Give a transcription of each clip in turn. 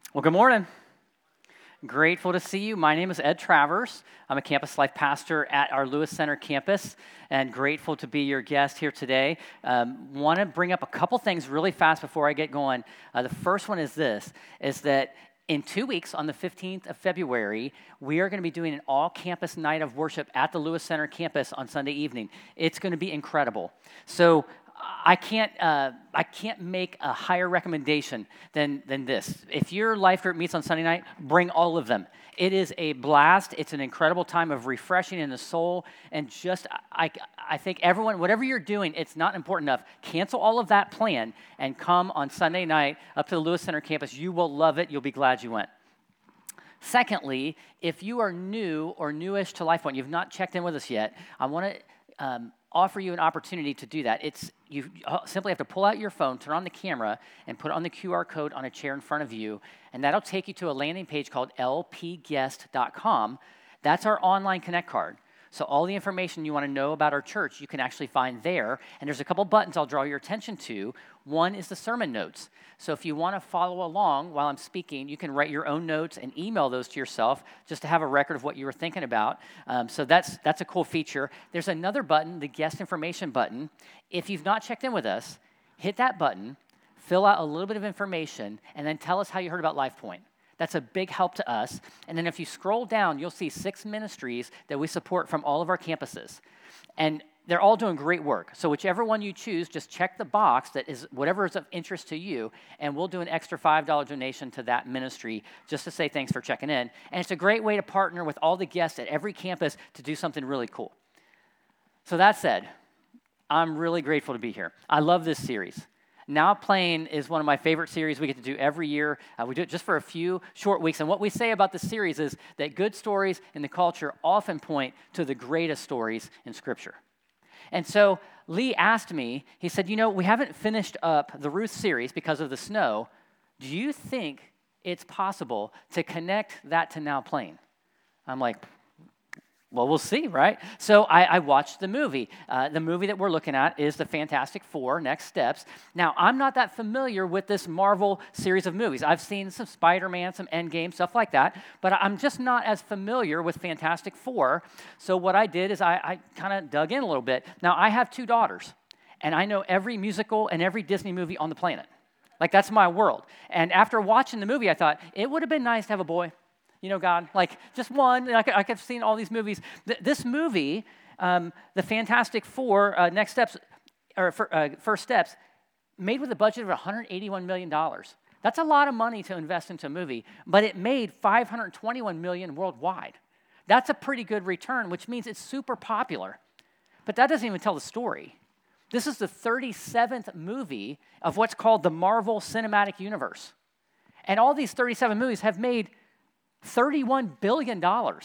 Well, good morning. Grateful to see you. My name is Ed Travers. I'm a campus life pastor at our Lewis Center campus, and grateful to be your guest here today. Want to bring up a couple things really fast before I get going. The first one is this, is that in 2 weeks, on the 15th of February, we are going to be doing an all-campus night of worship at the Lewis Center campus on Sunday evening. It's going to be incredible. So I can't make a higher recommendation than this. If your life group meets on Sunday night, bring all of them. It is a blast. It's an incredible time of refreshing in the soul. And just, I think everyone, whatever you're doing, it's not important enough. Cancel all of that plan and come on Sunday night up to the Lewis Center campus. You will love it. You'll be glad you went. Secondly, if you are new or newish to LifePoint, you've not checked in with us yet, I want to offer you an opportunity to do that. You simply have to pull out your phone, turn on the camera, and put on the QR code on a chair in front of you, and that'll take you to a landing page called lpguest.com. That's our online Connect card. So all the information you want to know about our church, you can actually find there. And there's a couple buttons I'll draw your attention to. One is the sermon notes. So if you want to follow along while I'm speaking, you can write your own notes and email those to yourself just to have a record of what you were thinking about. So that's a cool feature. There's another button, the guest information button. If you've not checked in with us, hit that button, fill out a little bit of information, and then tell us how you heard about LifePoint. That's a big help to us. And then if you scroll down, you'll see 6 ministries that we support from all of our campuses. And they're all doing great work. So whichever one you choose, just check the box that is whatever is of interest to you, and we'll do an extra $5 donation to that ministry just to say thanks for checking in. And it's a great way to partner with all the guests at every campus to do something really cool. So that said, I'm really grateful to be here. I love this series. Now Playing is one of my favorite series we get to do every year. We do it just for a few short weeks. And what we say about the series is that good stories in the culture often point to the greatest stories in Scripture. And so Lee asked me, he said, we haven't finished up the Ruth series because of the snow. Do you think it's possible to connect that to Now Playing? I'm like, well, we'll see, right? So I watched the movie. The movie that we're looking at is the Fantastic Four, Next Steps. Now, I'm not that familiar with this Marvel series of movies. I've seen some Spider-Man, some Endgame, stuff like that, but I'm just not as familiar with Fantastic Four. So what I did is I kind of dug in a little bit. Now, I have 2 daughters, and I know every musical and every Disney movie on the planet. Like, that's my world. And after watching the movie, I thought, it would have been nice to have a boy. God, like just one. I could have seen all these movies. This movie, The Fantastic Four, Next Steps, or First Steps, made with a budget of $181 million. That's a lot of money to invest into a movie, but it made $521 million worldwide. That's a pretty good return, which means it's super popular. But that doesn't even tell the story. This is the 37th movie of what's called the Marvel Cinematic Universe. And all these 37 movies have made $31 billion.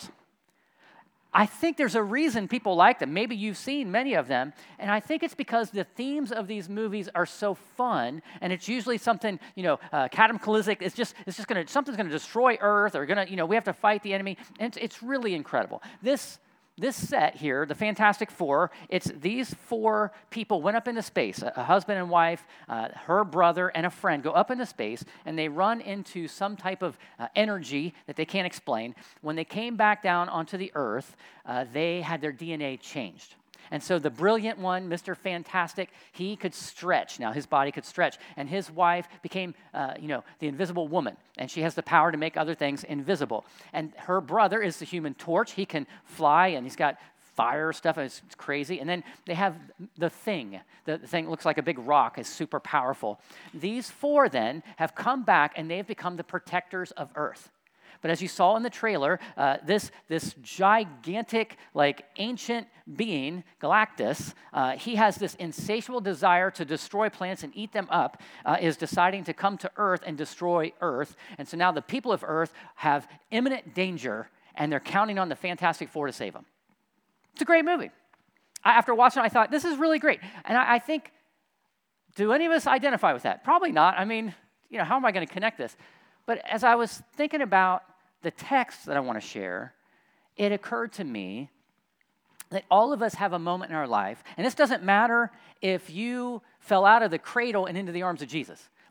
I think there's a reason people like them. Maybe you've seen many of them, and I think it's because the themes of these movies are so fun, and it's usually something, cataclysmic. Something's gonna destroy Earth, or we have to fight the enemy, and it's really incredible. This set here, the Fantastic Four, it's these 4 people went up into space, a husband and wife, her brother, and a friend go up into space, and they run into some type of energy that they can't explain. When they came back down onto the Earth, they had their DNA changed. And so the brilliant one, Mr. Fantastic, he could stretch. Now, his body could stretch. And his wife became, the invisible woman. And she has the power to make other things invisible. And her brother is the Human Torch. He can fly, and he's got fire stuff, and it's crazy. And then they have the Thing. The Thing looks like a big rock, is super powerful. These 4 then have come back, and they've become the protectors of Earth. But as you saw in the trailer, this gigantic, ancient being, Galactus, he has this insatiable desire to destroy planets and eat them up, is deciding to come to Earth and destroy Earth. And so now the people of Earth have imminent danger, and they're counting on the Fantastic Four to save them. It's a great movie. After watching it, I thought, this is really great. And I think, do any of us identify with that? Probably not. I mean, how am I going to connect this? But as I was thinking about the text that I want to share, it occurred to me that all of us have a moment in our life, and this doesn't matter if you fell out of the cradle and into the arms of Jesus.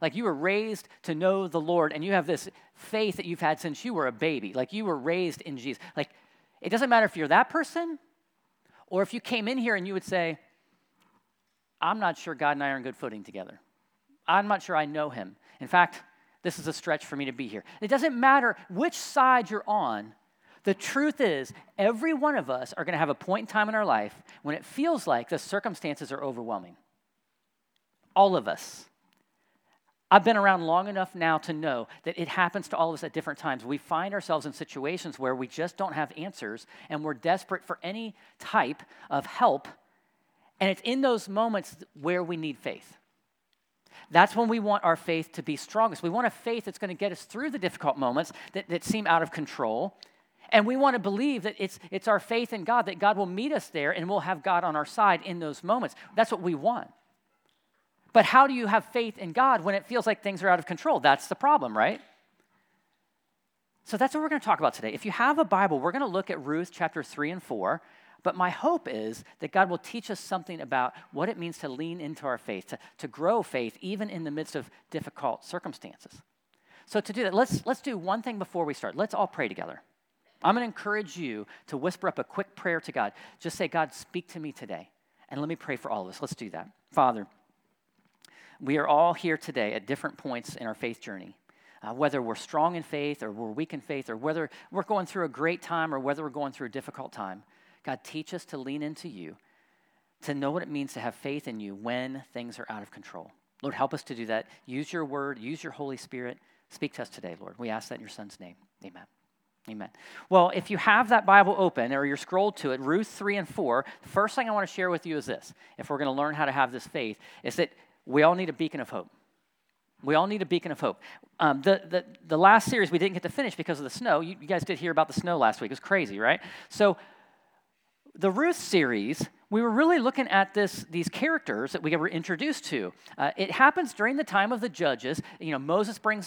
Like you were raised to know the Lord, and you have this faith that you've had since you were a baby. Like you were raised in Jesus. Like it doesn't matter if you're that person or if you came in here and you would say, I'm not sure God and I are on good footing together. I'm not sure I know him. In fact, this is a stretch for me to be here. It doesn't matter which side you're on. The truth is, every one of us are going to have a point in time in our life when it feels like the circumstances are overwhelming. All of us. I've been around long enough now to know that it happens to all of us at different times. We find ourselves in situations where we just don't have answers, and we're desperate for any type of help, and it's in those moments where we need faith. That's when we want our faith to be strongest. We want a faith that's going to get us through the difficult moments that seem out of control. And we want to believe that it's our faith in God, that God will meet us there and we'll have God on our side in those moments. That's what we want. But how do you have faith in God when it feels like things are out of control? That's the problem, right? So that's what we're going to talk about today. If you have a Bible, we're going to look at Ruth chapter 3 and 4. But my hope is that God will teach us something about what it means to lean into our faith, to grow faith even in the midst of difficult circumstances. So to do that, let's do one thing before we start. Let's all pray together. I'm going to encourage you to whisper up a quick prayer to God. Just say, God, speak to me today. And let me pray for all of us. Let's do that. Father, we are all here today at different points in our faith journey. Whether we're strong in faith or we're weak in faith or whether we're going through a great time or whether we're going through a difficult time. God, teach us to lean into you, to know what it means to have faith in you when things are out of control. Lord, help us to do that. Use your word, use your Holy Spirit. Speak to us today, Lord. We ask that in your Son's name. Amen. Amen. Well, if you have that Bible open or you're scrolled to it, Ruth 3 and 4, the first thing I want to share with you is this. If we're going to learn how to have this faith, is that we all need a beacon of hope. We all need a beacon of hope. The last series we didn't get to finish because of the snow. You guys did hear about the snow last week. It was crazy, right? So the Ruth series, we were really looking at these characters that we were introduced to. It happens during the time of the judges. Moses brings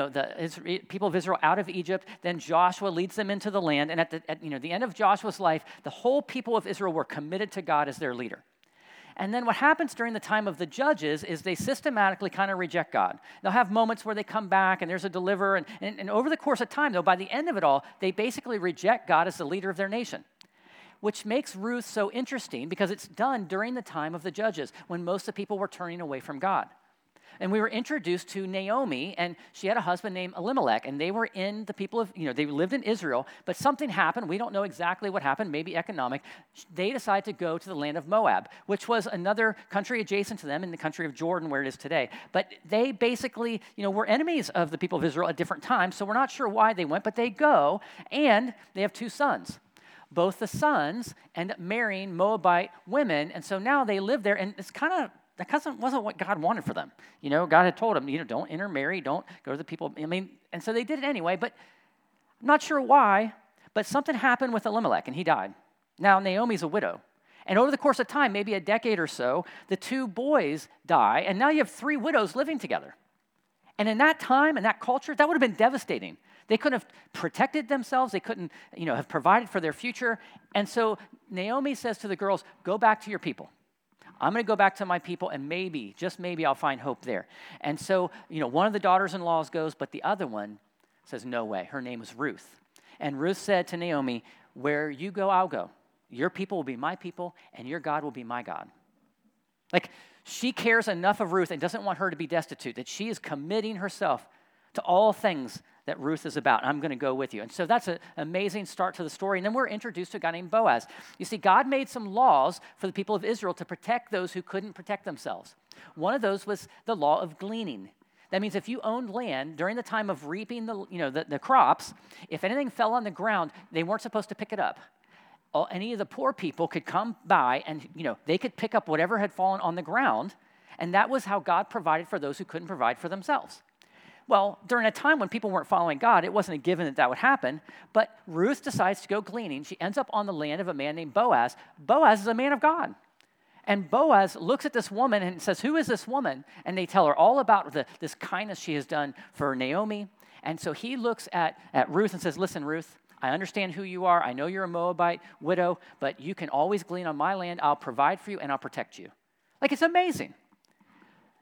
the people of Israel out of Egypt. Then Joshua leads them into the land. And at the end of Joshua's life, the whole people of Israel were committed to God as their leader. And then what happens during the time of the judges is they systematically kind of reject God. They'll have moments where they come back and there's a deliverer. And over the course of time, though, by the end of it all, they basically reject God as the leader of their nation. Which makes Ruth so interesting because it's done during the time of the judges when most of the people were turning away from God. And we were introduced to Naomi, and she had a husband named Elimelech, and they were in the people of, they lived in Israel, but something happened. We don't know exactly what happened, maybe economic. They decided to go to the land of Moab, which was another country adjacent to them in the country of Jordan where it is today. But they basically, were enemies of the people of Israel at different times, so we're not sure why they went, but they go, and they have two sons. Both the sons end up marrying Moabite women, and so now they live there, and it's that wasn't what God wanted for them. God had told them, don't intermarry, don't go to the people. And so they did it anyway, but I'm not sure why, but something happened with Elimelech, and he died. Now, Naomi's a widow. And over the course of time, maybe a decade or so, the two boys die, and now you have three widows living together. And in that time, in that culture, that would have been devastating. They couldn't have protected themselves. They couldn't, have provided for their future. And so Naomi says to the girls, go back to your people. I'm going to go back to my people, and maybe, just maybe, I'll find hope there. And so, one of the daughters-in-laws goes, but the other one says, no way. Her name was Ruth. And Ruth said to Naomi, where you go, I'll go. Your people will be my people, and your God will be my God. Like, she cares enough of Ruth and doesn't want her to be destitute, that she is committing herself to all things that Ruth is about. I'm going to go with you. And so that's an amazing start to the story. And then we're introduced to a guy named Boaz. You see, God made some laws for the people of Israel to protect those who couldn't protect themselves. One of those was the law of gleaning. That means if you owned land during the time of reaping the crops, if anything fell on the ground, they weren't supposed to pick it up. Any of the poor people could come by and they could pick up whatever had fallen on the ground. And that was how God provided for those who couldn't provide for themselves. Well, during a time when people weren't following God, it wasn't a given that would happen, but Ruth decides to go gleaning. She ends up on the land of a man named Boaz. Boaz is a man of God. And Boaz looks at this woman and says, who is this woman? And they tell her all about this kindness she has done for Naomi. And so he looks at Ruth and says, listen, Ruth, I understand who you are. I know you're a Moabite widow, but you can always glean on my land. I'll provide for you and I'll protect you. Like, it's amazing.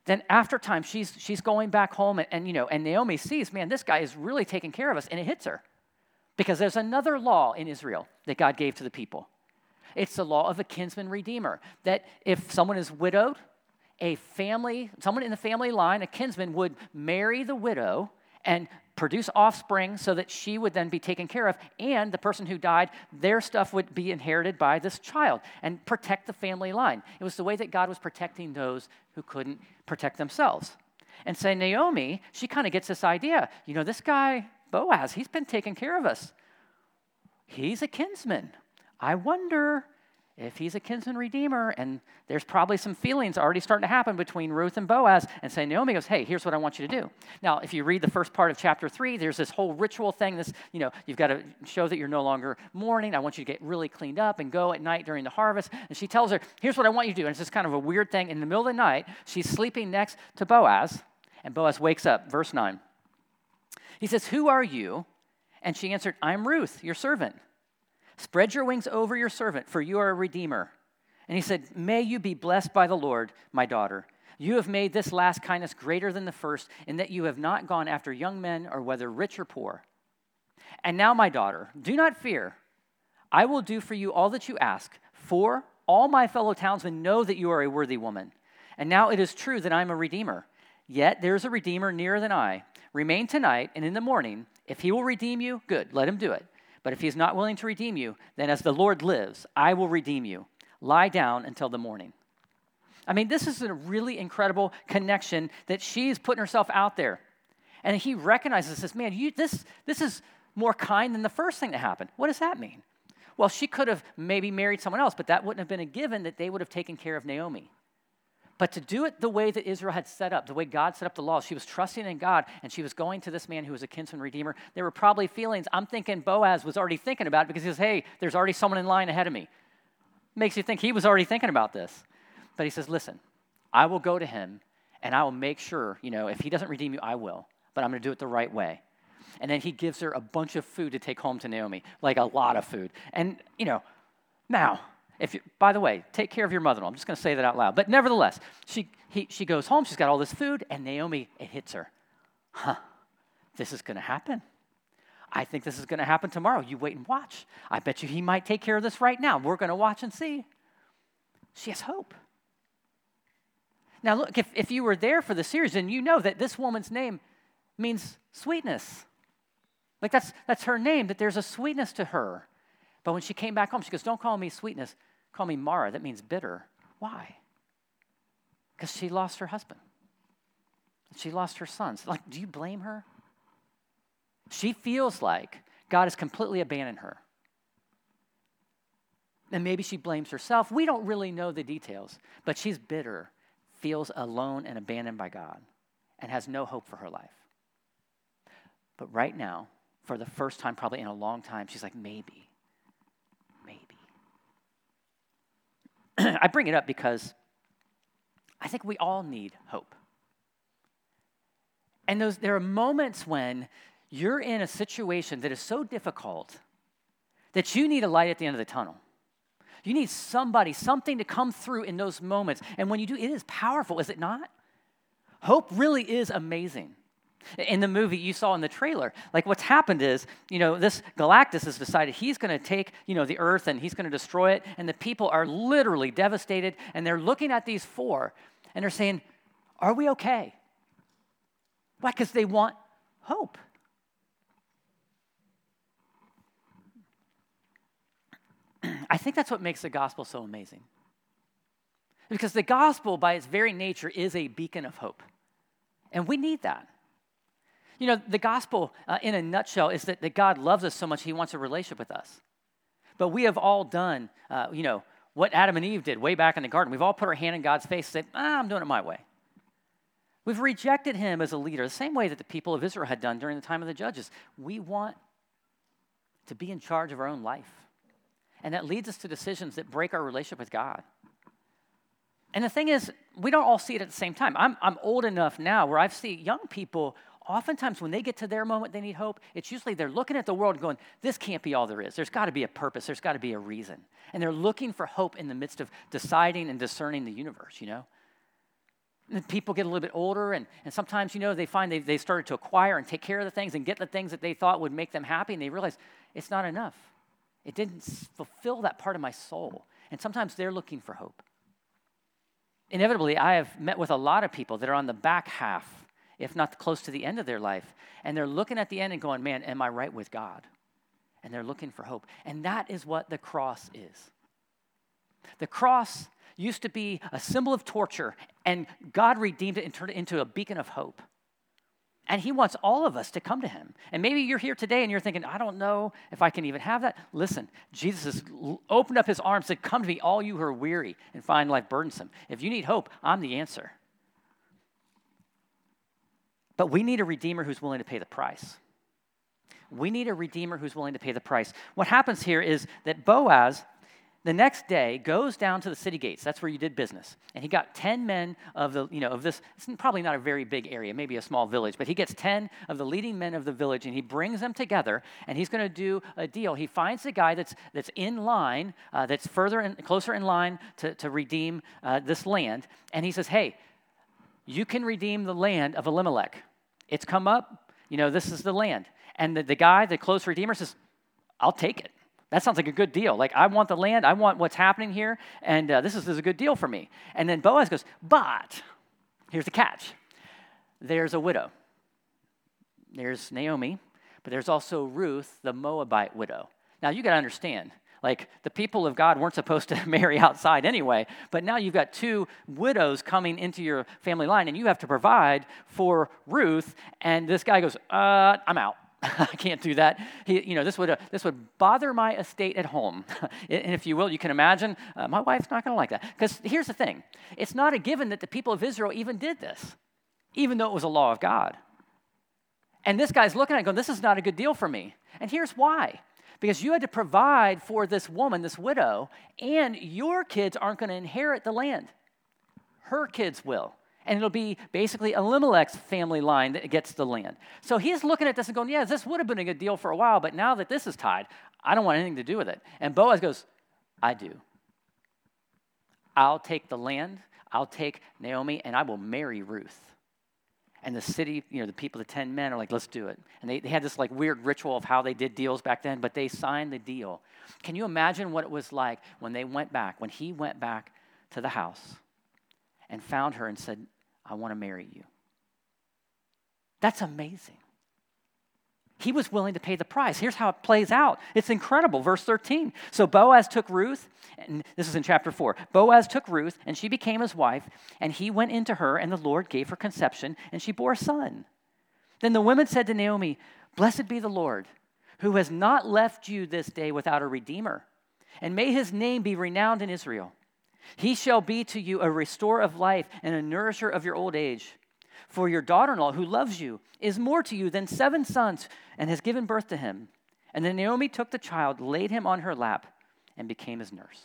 Then after time, she's going back home, and Naomi sees, man, this guy is really taking care of us, and it hits her. Because there's another law in Israel that God gave to the people. It's the law of a kinsman redeemer, that if someone is widowed, someone in the family line, a kinsman, would marry the widow and produce offspring so that she would then be taken care of, and the person who died, their stuff would be inherited by this child and protect the family line. It was the way that God was protecting those who couldn't protect themselves. And so Naomi, she kind of gets this idea, this guy, Boaz, he's been taking care of us. He's a kinsman. I wonder if he's a kinsman redeemer, and there's probably some feelings already starting to happen between Ruth and Boaz, and so Naomi goes, hey, here's what I want you to do. Now, if you read the first part of chapter 3, there's this whole ritual thing, you've got to show that you're no longer mourning. I want you to get really cleaned up and go at night during the harvest, and she tells her, here's what I want you to do, and it's just kind of a weird thing. In the middle of the night, she's sleeping next to Boaz, and Boaz wakes up, verse 9. He says, who are you? And she answered, I'm Ruth, your servant. Spread your wings over your servant, for you are a redeemer. And he said, may you be blessed by the Lord, my daughter. You have made this last kindness greater than the first, in that you have not gone after young men, or whether rich or poor. And now, my daughter, do not fear. I will do for you all that you ask, for all my fellow townsmen know that you are a worthy woman. And now it is true that I am a redeemer. Yet there is a redeemer nearer than I. Remain tonight, and in the morning, if he will redeem you, good, let him do it. But if he is not willing to redeem you, then as the Lord lives, I will redeem you. Lie down until the morning. I mean, this is a really incredible connection that she's putting herself out there. And he recognizes this, man, this is more kind than the first thing that happened. What does that mean? Well, she could have maybe married someone else, but that wouldn't have been a given that they would have taken care of Naomi. But to do it the way that Israel had set up, the way God set up the law, she was trusting in God, and she was going to this man who was a kinsman redeemer. There were probably feelings. I'm thinking Boaz was already thinking about it because he says, hey, there's already someone in line ahead of me. Makes you think he was already thinking about this. But he says, listen, I will go to him, and I will make sure, if he doesn't redeem you, I will. But I'm going to do it the right way. And then he gives her a bunch of food to take home to Naomi, like a lot of food. And, now, by the way, take care of your mother-in-law. I'm just going to say that out loud. But nevertheless, she goes home. She's got all this food, and Naomi, it hits her. This is going to happen. I think this is going to happen tomorrow. You wait and watch. I bet you he might take care of this right now. We're going to watch and see. She has hope. Now, look, if you were there for the series, then you know that this woman's name means sweetness. Like that's her name, that there's a sweetness to her. But when she came back home, she goes, don't call me sweetness, call me Mara. That means bitter. Why? Because she lost her husband. She lost her sons. Like, do you blame her? She feels like God has completely abandoned her. And maybe she blames herself. We don't really know the details, but she's bitter, feels alone and abandoned by God, and has no hope for her life. But right now, for the first time probably in a long time, she's like, maybe. I bring it up because I think we all need hope. And there are moments when you're in a situation that is so difficult that you need a light at the end of the tunnel. You need something to come through in those moments. And when you do, it is powerful, is it not? Hope really is amazing. In the movie you saw in the trailer, like what's happened is, this Galactus has decided he's going to take, the earth and he's going to destroy it. And the people are literally devastated. And they're looking at these four and they're saying, are we okay? Why? Because they want hope. I think that's what makes the gospel so amazing. Because the gospel, by its very nature, is a beacon of hope. And we need that. The gospel, in a nutshell, is that God loves us so much, he wants a relationship with us. But we have all done, what Adam and Eve did way back in the garden. We've all put our hand in God's face and said, I'm doing it my way. We've rejected him as a leader, the same way that the people of Israel had done during the time of the judges. We want to be in charge of our own life. And that leads us to decisions that break our relationship with God. And the thing is, we don't all see it at the same time. I'm old enough now where I see young people, oftentimes when they get to their moment they need hope, it's usually they're looking at the world going, this can't be all there is. There's got to be a purpose. There's got to be a reason. And they're looking for hope in the midst of deciding and discerning the universe, And people get a little bit older, and sometimes, they find they started to acquire and take care of the things and get the things that they thought would make them happy, and they realize it's not enough. It didn't fulfill that part of my soul. And sometimes they're looking for hope. Inevitably, I have met with a lot of people that are on the back half, if not close to the end of their life, and they're looking at the end and going, man, am I right with God? And they're looking for hope. And that is what the cross is. The cross used to be a symbol of torture, and God redeemed it and turned it into a beacon of hope. And he wants all of us to come to him. And maybe you're here today and you're thinking, I don't know if I can even have that. Listen, Jesus has opened up his arms and said, come to me, all you who are weary and find life burdensome. If you need hope, I'm the answer. But we need a Redeemer who's willing to pay the price. We need a Redeemer who's willing to pay the price. What happens here is that Boaz, the next day, goes down to the city gates. That's where you did business. And he got 10 men of this, it's probably not a very big area, maybe a small village, but he gets 10 of the leading men of the village, and he brings them together, and he's going to do a deal. He finds the guy that's in line, that's closer in line to redeem this land, and he says, hey, you can redeem the land of Elimelech. It's come up, this is the land. And the guy, the close redeemer, says, I'll take it. That sounds like a good deal. Like, I want the land. I want what's happening here. And this is a good deal for me. And then Boaz goes, but here's the catch. There's a widow. There's Naomi, but there's also Ruth, the Moabite widow. Now, you got to understand, like, the people of God weren't supposed to marry outside anyway, but now you've got two widows coming into your family line, and you have to provide for Ruth. And this guy goes, I'm out. I can't do that. This would bother my estate at home. And if you will, you can imagine, my wife's not going to like that. Because here's the thing. It's not a given that the people of Israel even did this, even though it was a law of God. And this guy's looking at it going, this is not a good deal for me. And here's why. Because you had to provide for this woman, this widow, and your kids aren't going to inherit the land. Her kids will. And it'll be basically Elimelech's family line that gets the land. So he's looking at this and going, yeah, this would have been a good deal for a while, but now that this is tied, I don't want anything to do with it. And Boaz goes, I do. I'll take the land, I'll take Naomi, and I will marry Ruth. And the city, the people, the 10 men are like, let's do it. And they had this like weird ritual of how they did deals back then, but they signed the deal. Can you imagine what it was like when he went back to the house and found her and said, I want to marry you? That's amazing. He was willing to pay the price. Here's how it plays out. It's incredible. Verse 13. So Boaz took Ruth, and this is in chapter 4. Boaz took Ruth, and she became his wife, and he went into her, and the Lord gave her conception, and she bore a son. Then the women said to Naomi, blessed be the Lord, who has not left you this day without a redeemer, and may his name be renowned in Israel. He shall be to you a restorer of life and a nourisher of your old age. For your daughter-in-law, who loves you, is more to you than 7 sons, and has given birth to him. And then Naomi took the child, laid him on her lap, and became his nurse.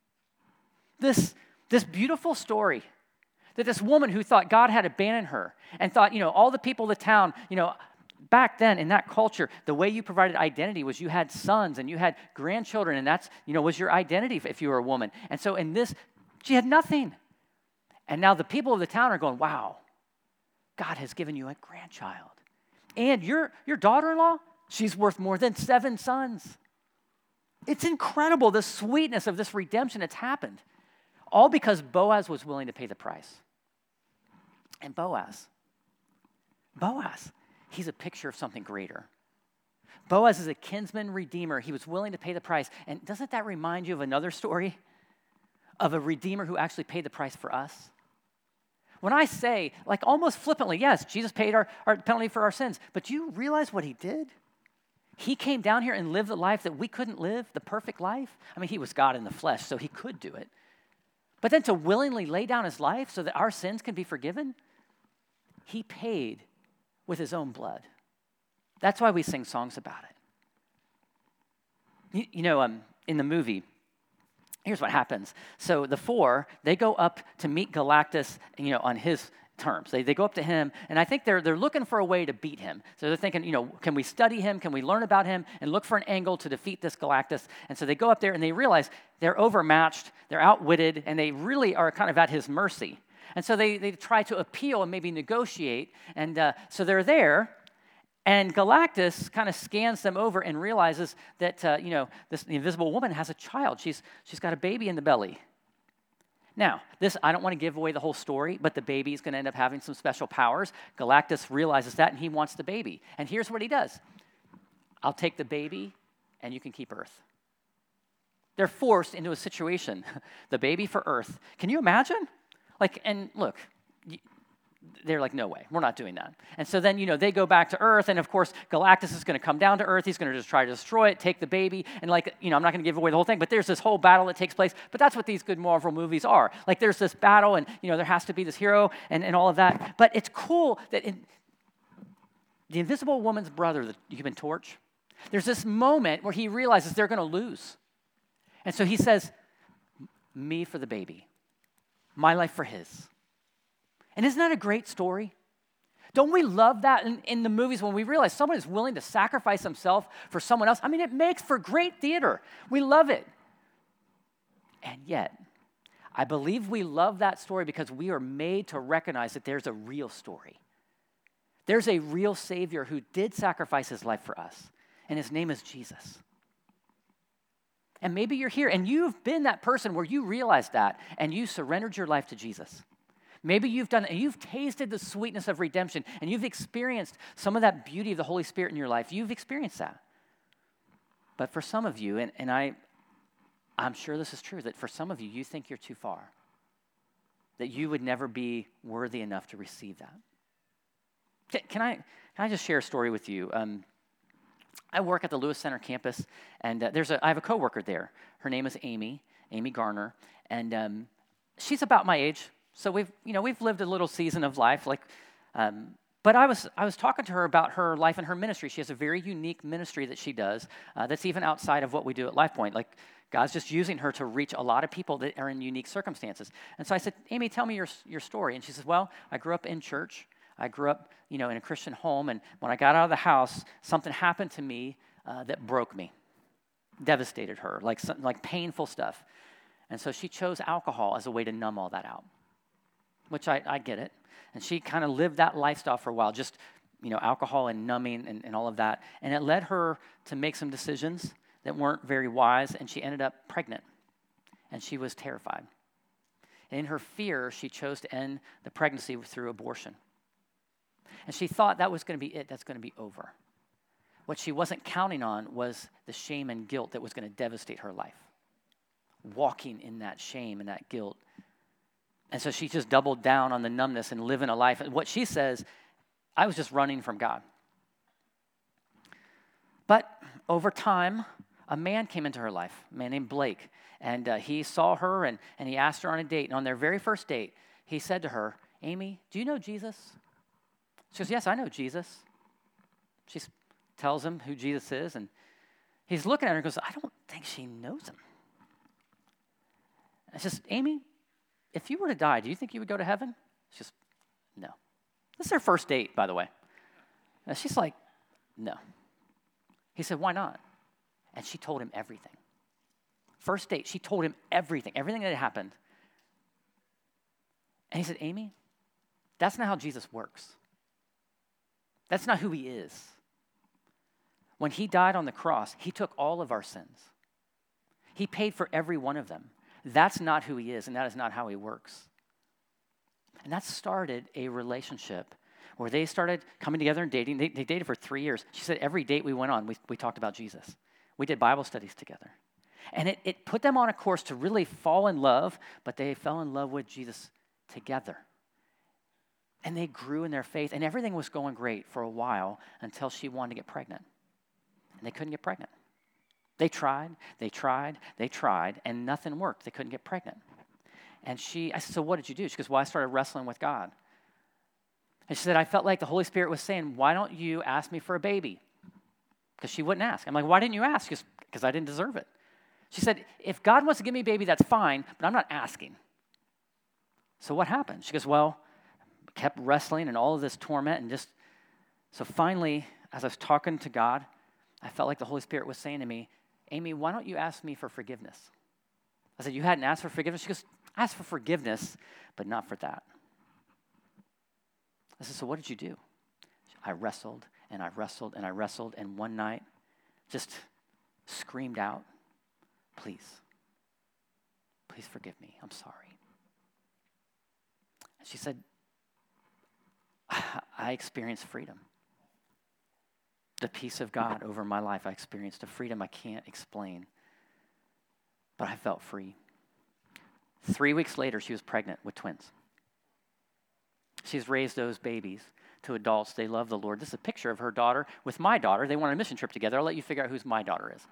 This beautiful story that this woman who thought God had abandoned her and thought, all the people of the town, back then in that culture, the way you provided identity was you had sons and you had grandchildren, and that's, was your identity if you were a woman. And so in this, she had nothing. And now the people of the town are going, wow, God has given you a grandchild. And your daughter-in-law, she's worth more than 7 sons. It's incredible, the sweetness of this redemption that's happened. All because Boaz was willing to pay the price. And Boaz, he's a picture of something greater. Boaz is a kinsman redeemer. He was willing to pay the price. And doesn't that remind you of another story? Of a redeemer who actually paid the price for us? When I say, like almost flippantly, yes, Jesus paid our penalty for our sins, but do you realize what he did? He came down here and lived the life that we couldn't live, the perfect life. I mean, he was God in the flesh, so he could do it. But then to willingly lay down his life so that our sins can be forgiven, he paid with his own blood. That's why we sing songs about it. In the movie, here's what happens. So the 4, they go up to meet Galactus, on his terms. They go up to him, and I think they're looking for a way to beat him. So they're thinking, can we study him? Can we learn about him and look for an angle to defeat this Galactus? And so they go up there, and they realize they're overmatched, they're outwitted, and they really are kind of at his mercy. And so they try to appeal and maybe negotiate. And so they're there. And Galactus kind of scans them over and realizes that, the invisible woman has a child. She's got a baby in the belly. Now, I don't want to give away the whole story, but the baby is going to end up having some special powers. Galactus realizes that, and he wants the baby. And here's what he does. I'll take the baby, and you can keep Earth. They're forced into a situation, the baby for Earth. Can you imagine? And look, they're like, no way, we're not doing that. And so then, they go back to Earth, and of course, Galactus is going to come down to Earth. He's going to just try to destroy it, take the baby, and I'm not going to give away the whole thing, but there's this whole battle that takes place. But that's what these good Marvel movies are. There's this battle, and, there has to be this hero and all of that. But it's cool that in the Invisible Woman's brother, the Human Torch, there's this moment where he realizes they're going to lose. And so he says, me for the baby, my life for his. And isn't that a great story? Don't we love that in the movies when we realize someone is willing to sacrifice himself for someone else? I mean, it makes for great theater. We love it. And yet, I believe we love that story because we are made to recognize that there's a real story. There's a real Savior who did sacrifice his life for us, and his name is Jesus. And maybe you're here, and you've been that person where you realized that, and you surrendered your life to Jesus. Maybe you've done it, and you've tasted the sweetness of redemption, and you've experienced some of that beauty of the Holy Spirit in your life. You've experienced that. But for some of you, and I'm sure this is true, that for some of you, you think you're too far, that you would never be worthy enough to receive that. Can I just share a story with you? I work at the Lewis Center campus, and I have a coworker there. Her name is Amy Garner, and she's about my age. So we've lived a little season of life, but I was talking to her about her life and her ministry. She has a very unique ministry that she does that's even outside of what we do at LifePoint. God's just using her to reach a lot of people that are in unique circumstances. And so I said, Amy, tell me your story. And she says, well, I grew up in church. I grew up, in a Christian home. And when I got out of the house, something happened to me that broke me, devastated her, like painful stuff. And so she chose alcohol as a way to numb all that out. Which I get it. And she kind of lived that lifestyle for a while, just, alcohol and numbing and all of that. And it led her to make some decisions that weren't very wise, and she ended up pregnant. And she was terrified. And in her fear, she chose to end the pregnancy through abortion. And she thought that was going to be it, that's going to be over. What she wasn't counting on was the shame and guilt that was going to devastate her life. Walking in that shame and that guilt. And so she just doubled down on the numbness and living a life. And what she says, I was just running from God. But over time, a man came into her life, a man named Blake. And he saw her and he asked her on a date. And on their very first date, he said to her, Amy, do you know Jesus? She goes, yes, I know Jesus. She tells him who Jesus is. And he's looking at her and goes, I don't think she knows him. And she says, Amy, if you were to die, do you think you would go to heaven? She's, no. This is their first date, by the way. And she's like, no. He said, why not? And she told him everything. First date, she told him everything that had happened. And he said, Amy, that's not how Jesus works. That's not who he is. When he died on the cross, he took all of our sins. He paid for every one of them. That's not who he is, and that is not how he works. And that started a relationship where they started coming together and dating. They dated for 3 years. She said every date we went on, we talked about Jesus. We did Bible studies together. And it put them on a course to really fall in love, but they fell in love with Jesus together. And they grew in their faith, and everything was going great for a while until she wanted to get pregnant. And they couldn't get pregnant. They tried, and nothing worked. They couldn't get pregnant. And I said, so what did you do? She goes, well, I started wrestling with God. And she said, I felt like the Holy Spirit was saying, why don't you ask me for a baby? Because she wouldn't ask. I'm like, why didn't you ask? She goes, because I didn't deserve it. She said, if God wants to give me a baby, that's fine, but I'm not asking. So what happened? She goes, well, kept wrestling and all of this torment so finally, as I was talking to God, I felt like the Holy Spirit was saying to me, Amy, why don't you ask me for forgiveness? I said, you hadn't asked for forgiveness? She goes, I asked for forgiveness, but not for that. I said, so what did you do? I wrestled and I wrestled and I wrestled, and one night just screamed out, please forgive me. I'm sorry. And she said, I experienced freedom. The peace of God over my life, I experienced a freedom I can't explain, but I felt free. 3 weeks later, she was pregnant with twins. She's raised those babies to adults. They love the Lord. This is a picture of her daughter with my daughter. They went on a mission trip together. I'll let you figure out who my daughter is.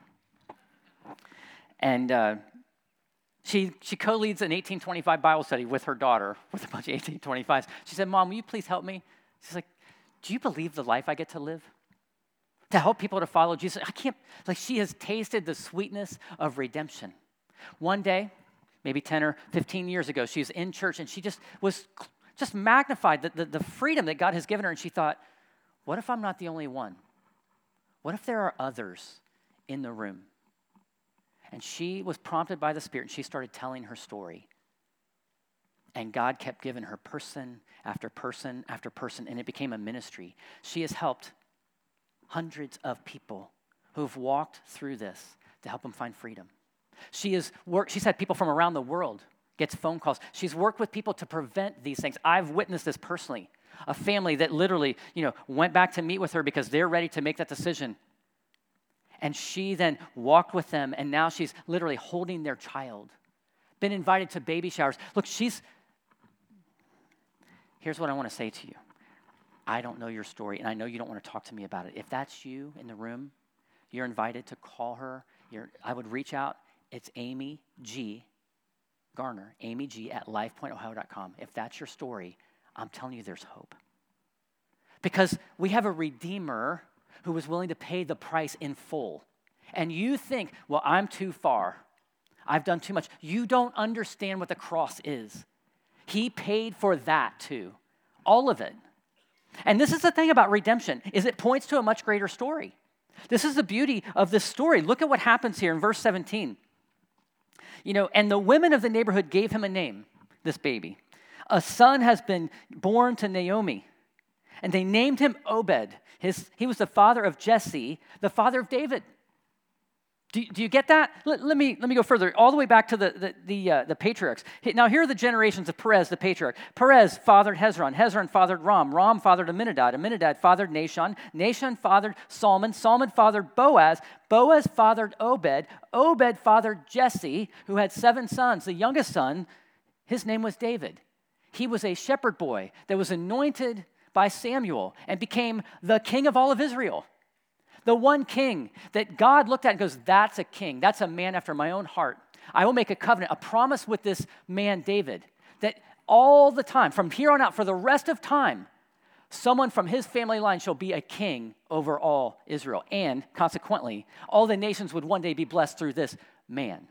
And she co-leads an 1825 Bible study with her daughter, with a bunch of 1825s. She said, Mom, will you please help me? She's like, do you believe the life I get to live? To help people to follow Jesus? I can't, like, she has tasted the sweetness of redemption. One day, maybe 10 or 15 years ago, she was in church and she just magnified the freedom that God has given her. And she thought, what if I'm not the only one? What if there are others in the room? And she was prompted by the Spirit, and she started telling her story. And God kept giving her person after person after person, and it became a ministry. She has helped hundreds of people who've walked through this to help them find freedom. She's had people from around the world gets phone calls. She's worked with people to prevent these things. I've witnessed this personally. A family that literally, went back to meet with her because they're ready to make that decision. And she then walked with them, and now she's literally holding their child. Been invited to baby showers. Look, here's what I want to say to you. I don't know your story, and I know you don't want to talk to me about it. If that's you in the room, you're invited to call her. I would reach out. It's Amy G. Garner, Amy G. at lifepointohio.com. If that's your story, I'm telling you there's hope. Because we have a Redeemer who was willing to pay the price in full. And you think, well, I'm too far. I've done too much. You don't understand what the cross is. He paid for that too. All of it. And this is the thing about redemption, is it points to a much greater story. This is the beauty of this story. Look at what happens here in verse 17. And the women of the neighborhood gave him a name, this baby. A son has been born to Naomi. And they named him Obed. He was the father of Jesse, the father of David. Do you get that? Let me go further, all the way back to the patriarchs. Now here are the generations of Perez, the patriarch. Perez fathered Hezron. Hezron fathered Ram. Ram fathered Aminadab. Aminadab fathered Nahshon. Nahshon fathered Salmon. Salmon fathered Boaz. Boaz fathered Obed. Obed fathered Jesse, who had 7 sons. The youngest son, his name was David. He was a shepherd boy that was anointed by Samuel and became the king of all of Israel. The one king that God looked at and goes, that's a king. That's a man after my own heart. I will make a covenant, a promise with this man, David, that all the time, from here on out, for the rest of time, someone from his family line shall be a king over all Israel. And consequently, all the nations would one day be blessed through this man.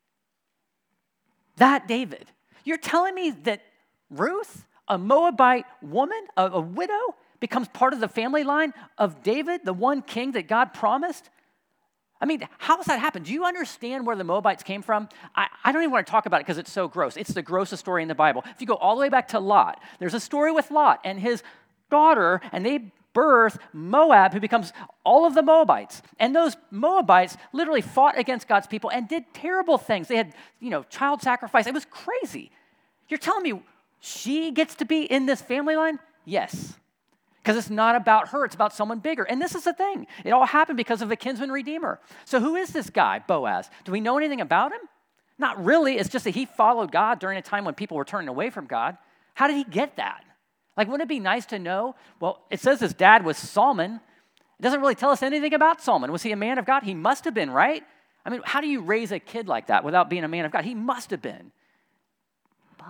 That David. You're telling me that Ruth, a Moabite woman, a widow, becomes part of the family line of David, the one king that God promised? I mean, how does that happen? Do you understand where the Moabites came from? I don't even want to talk about it because it's so gross. It's the grossest story in the Bible. If you go all the way back to Lot, there's a story with Lot and his daughter, and they birth Moab, who becomes all of the Moabites. And those Moabites literally fought against God's people and did terrible things. They had, child sacrifice. It was crazy. You're telling me she gets to be in this family line? Yes. Because it's not about her, it's about someone bigger. And this is the thing. It all happened because of the kinsman redeemer. So who is this guy, Boaz? Do we know anything about him? Not really. It's just that he followed God during a time when people were turning away from God. How did he get that? Like, wouldn't it be nice to know? Well, it says his dad was Solomon. It doesn't really tell us anything about Solomon. Was he a man of God? He must have been, right? I mean, how do you raise a kid like that without being a man of God? He must have been. But,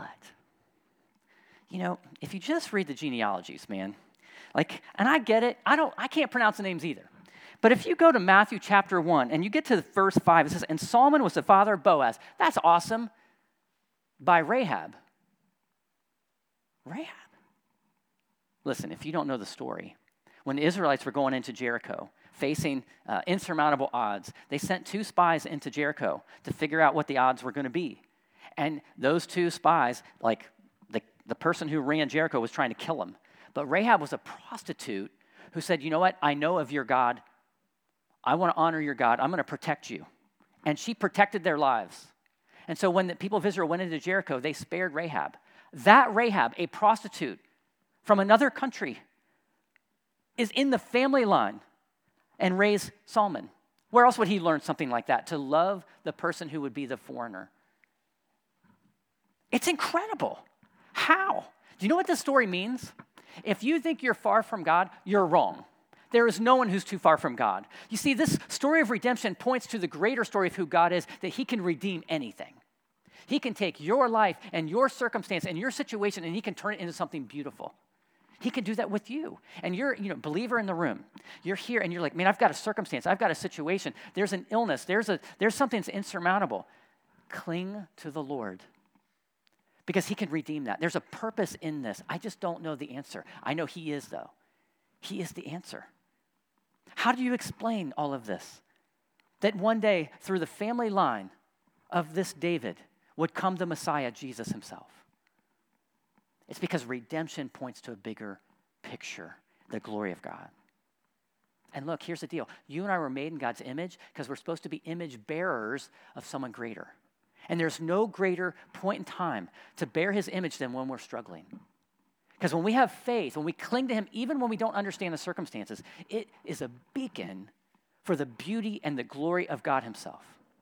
if you just read the genealogies, man, and I get it. I can't pronounce the names either. But if you go to Matthew chapter 1 and you get to verse 5, it says, and Solomon was the father of Boaz. That's awesome. By Rahab. Rahab. Listen, if you don't know the story, when the Israelites were going into Jericho, facing insurmountable odds, they sent 2 spies into Jericho to figure out what the odds were going to be. And those 2 spies, the person who ran Jericho was trying to kill him. But Rahab was a prostitute who said, you know what? I know of your God. I want to honor your God. I'm going to protect you. And she protected their lives. And so when the people of Israel went into Jericho, they spared Rahab. That Rahab, a prostitute from another country, is in the family line and raised Solomon. Where else would he learn something like that? To love the person who would be the foreigner. It's incredible. How? Do you know what this story means? If you think you're far from God, you're wrong. There is no one who's too far from God. You see, this story of redemption points to the greater story of who God is, that he can redeem anything. He can take your life and your circumstance and your situation, and he can turn it into something beautiful. He can do that with you. And you're, believer in the room. You're here and you're like, man, I've got a circumstance. I've got a situation. There's an illness. There's something that's insurmountable. Cling to the Lord because he can redeem that. There's a purpose in this. I just don't know the answer. I know he is, though. He is the answer. How do you explain all of this? That one day, through the family line of this David, would come the Messiah, Jesus himself. It's because redemption points to a bigger picture, the glory of God. And look, here's the deal. You and I were made in God's image because we're supposed to be image bearers of someone greater. And there's no greater point in time to bear his image than when we're struggling. Because when we have faith, when we cling to him, even when we don't understand the circumstances, it is a beacon for the beauty and the glory of God himself.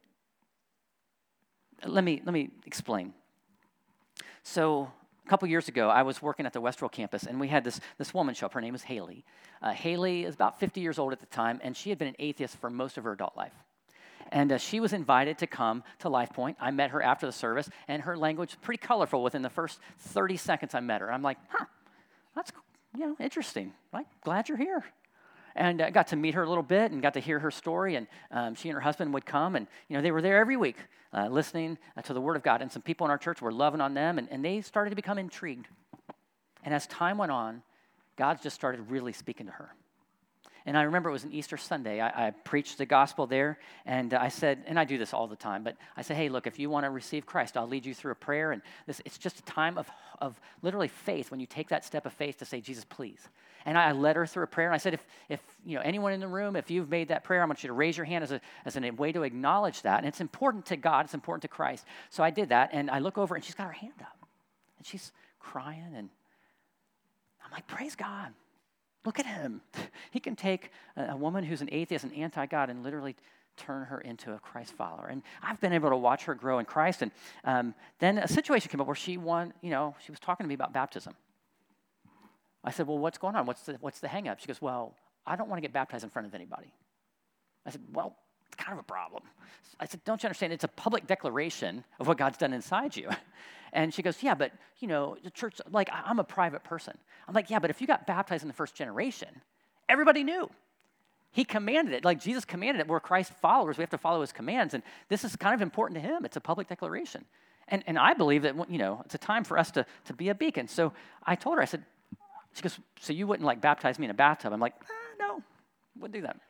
Let me explain. So a couple years ago, I was working at the Westfield campus, and we had this woman show up. Her name was Haley. Haley is about 50 years old at the time, and she had been an atheist for most of her adult life. And she was invited to come to Life Point. I met her after the service, and her language was pretty colorful within the first 30 seconds I met her. I'm like, that's interesting. Like, glad you're here. And I got to meet her a little bit and got to hear her story. And she and her husband would come, and they were there every week listening to the Word of God. And some people in our church were loving on them, and they started to become intrigued. And as time went on, God just started really speaking to her. And I remember it was an Easter Sunday. I preached the gospel there, and I said, and I do this all the time, but I said, hey, look, if you want to receive Christ, I'll lead you through a prayer. And it's just a time of literally faith when you take that step of faith to say, Jesus, please. And I led her through a prayer, and I said, if anyone in the room, if you've made that prayer, I want you to raise your hand as a way to acknowledge that. And it's important to God. It's important to Christ. So I did that, and I look over, and she's got her hand up, and she's crying, and I'm like, praise God. Look at him. He can take a woman who's an atheist and anti-God and literally turn her into a Christ follower. And I've been able to watch her grow in Christ. And then a situation came up where she was talking to me about baptism. I said, well, what's going on? What's the hang up? She goes, well, I don't want to get baptized in front of anybody. I said, well, it's kind of a problem. I said, don't you understand? It's a public declaration of what God's done inside you. And she goes, yeah, but, the church, like, I'm a private person. I'm like, yeah, but if you got baptized in the first generation, everybody knew. He commanded it, like Jesus commanded it. We're Christ followers. We have to follow his commands. And this is kind of important to him. It's a public declaration. And I believe that, it's a time for us to be a beacon. So I told her, I said, she goes, so you wouldn't, like, baptize me in a bathtub? I'm like, no, wouldn't do that.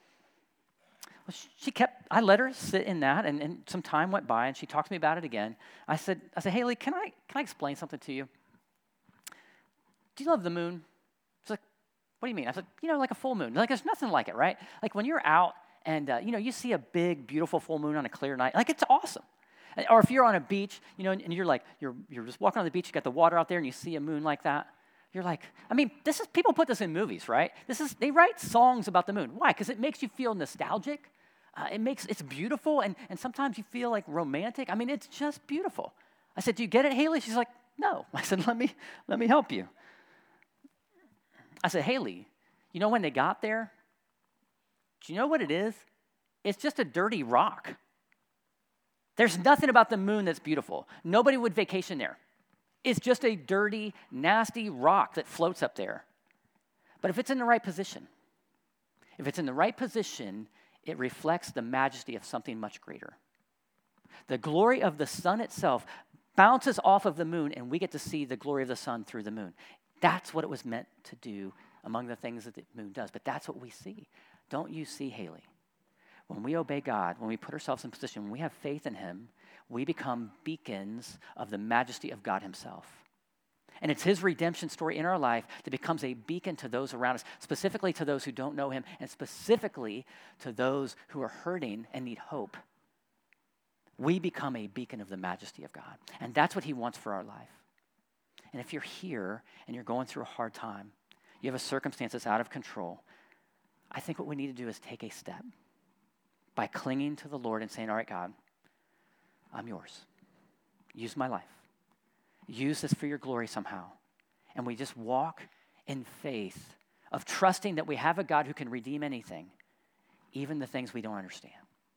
I let her sit in that, and some time went by, and she talked to me about it again. I said, Haley, can I explain something to you? Do you love the moon? She's like, what do you mean? I said, like a full moon. Like, there's nothing like it, right? Like, when you're out and, you see a big, beautiful full moon on a clear night, like, it's awesome. Or if you're on a beach, and you're like, you're just walking on the beach, you got the water out there, and you see a moon like that. You're like, people put this in movies, right? They write songs about the moon. Why? Because it makes you feel nostalgic. It's beautiful, and sometimes you feel like romantic. It's just beautiful. I said, do you get it, Haley? She's like, no. I said, let me help you. I said, Haley, when they got there, do you know what it is? It's just a dirty rock. There's nothing about the moon that's beautiful. Nobody would vacation there. It's just a dirty, nasty rock that floats up there. But if it's in the right position, it reflects the majesty of something much greater. The glory of the sun itself bounces off of the moon, and we get to see the glory of the sun through the moon. That's what it was meant to do among the things that the moon does. But that's what we see. Don't you see, Haley? When we obey God, when we put ourselves in position, when we have faith in him, we become beacons of the majesty of God himself. And it's his redemption story in our life that becomes a beacon to those around us, specifically to those who don't know him, and specifically to those who are hurting and need hope. We become a beacon of the majesty of God. And that's what he wants for our life. And if you're here and you're going through a hard time, you have a circumstance that's out of control, I think what we need to do is take a step by clinging to the Lord and saying, all right, God, I'm yours. Use my life. Use this for your glory somehow. And we just walk in faith of trusting that we have a God who can redeem anything, even the things we don't understand.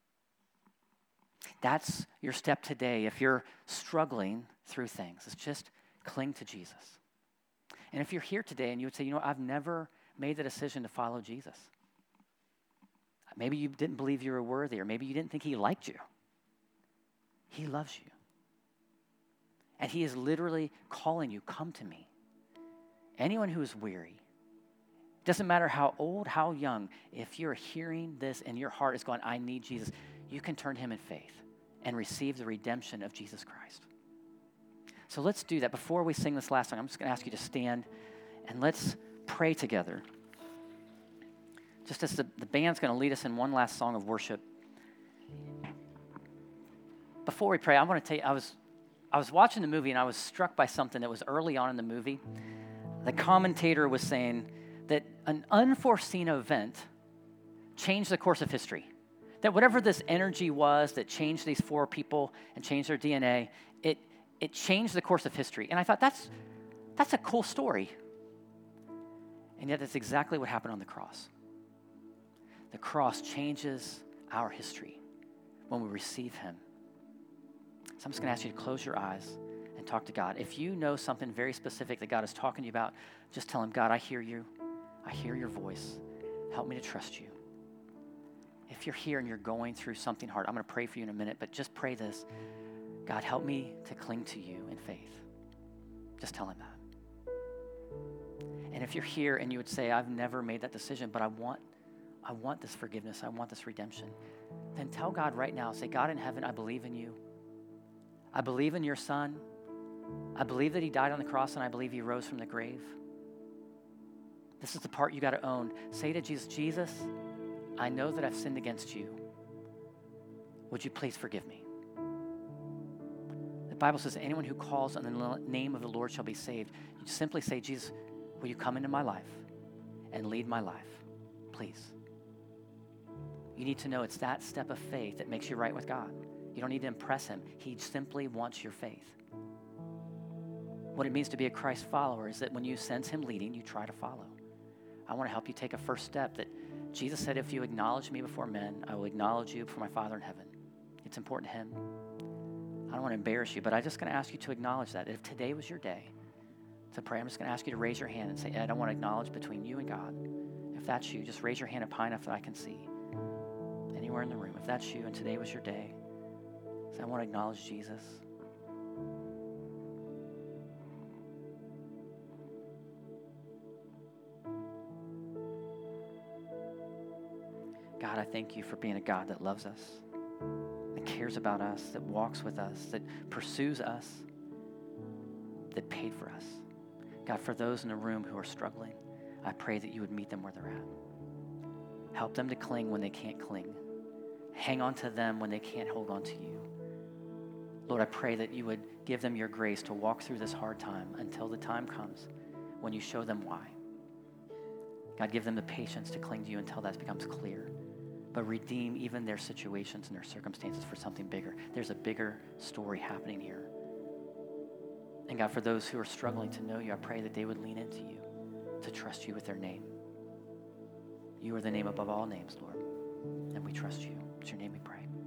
That's your step today. If you're struggling through things, it's just cling to Jesus. And if you're here today and you would say, I've never made the decision to follow Jesus. Maybe you didn't believe you were worthy, or maybe you didn't think he liked you. He loves you. And he is literally calling you, come to me. Anyone who is weary, doesn't matter how old, how young, if you're hearing this and your heart is going, I need Jesus, you can turn to him in faith and receive the redemption of Jesus Christ. So let's do that. Before we sing this last song, I'm just going to ask you to stand and let's pray together. Just as the band's going to lead us in one last song of worship. Before we pray, I want to tell you, I was watching the movie and I was struck by something that was early on in the movie. The commentator was saying that an unforeseen event changed the course of history. That whatever this energy was that changed these four people and changed their DNA, it changed the course of history. And I thought, that's a cool story. And yet that's exactly what happened on the cross. The cross changes our history when we receive him. So I'm just going to ask you to close your eyes and talk to God. If you know something very specific that God is talking to you about, just tell him, God, I hear you. I hear your voice. Help me to trust you. If you're here and you're going through something hard, I'm going to pray for you in a minute, but just pray this. God, help me to cling to you in faith. Just tell him that. And if you're here and you would say, I've never made that decision, but I want this forgiveness. I want this redemption. Then tell God right now, say, God in heaven, I believe in you. I believe in your son. I believe that he died on the cross and I believe he rose from the grave. This is the part you got to own. Say to Jesus, Jesus, I know that I've sinned against you. Would you please forgive me? The Bible says anyone who calls on the name of the Lord shall be saved. You simply say, Jesus, will you come into my life and lead my life? Please. You need to know it's that step of faith that makes you right with God. You don't need to impress him. He simply wants your faith. What it means to be a Christ follower is that when you sense him leading, you try to follow. I want to help you take a first step that Jesus said, if you acknowledge me before men, I will acknowledge you before my Father in heaven. It's important to him. I don't want to embarrass you, but I'm just going to ask you to acknowledge that. If today was your day to pray, I'm just going to ask you to raise your hand and say, Ed, I want to acknowledge between you and God. If that's you, just raise your hand up high enough that I can see. Anywhere in the room. If that's you and today was your day, say, I want to acknowledge Jesus. God, I thank you for being a God that loves us, that cares about us, that walks with us, that pursues us, that paid for us. God, for those in the room who are struggling, I pray that you would meet them where they're at. Help them to cling when they can't cling. Hang on to them when they can't hold on to you. Lord, I pray that you would give them your grace to walk through this hard time until the time comes when you show them why. God, give them the patience to cling to you until that becomes clear. But redeem even their situations and their circumstances for something bigger. There's a bigger story happening here. And God, for those who are struggling to know you, I pray that they would lean into you, to trust you with their name. You are the name above all names, Lord, and we trust you. It's your name we pray.